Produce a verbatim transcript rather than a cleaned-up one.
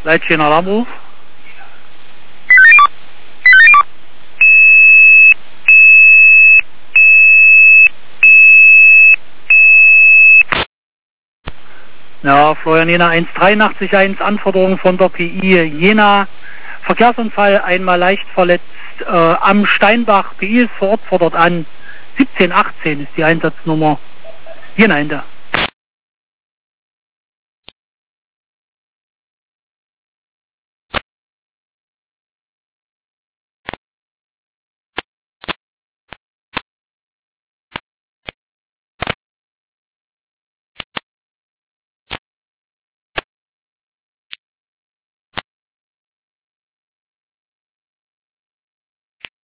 Leitstehen Alarmruf. Ja, Florian Jena eins drei acht eins, Anforderung von der P I Jena. Verkehrsunfall, einmal leicht verletzt äh, am Steinbach. P I ist vor Ort, fordert an. siebzehn achtzehn ist die Einsatznummer. Jena Ende.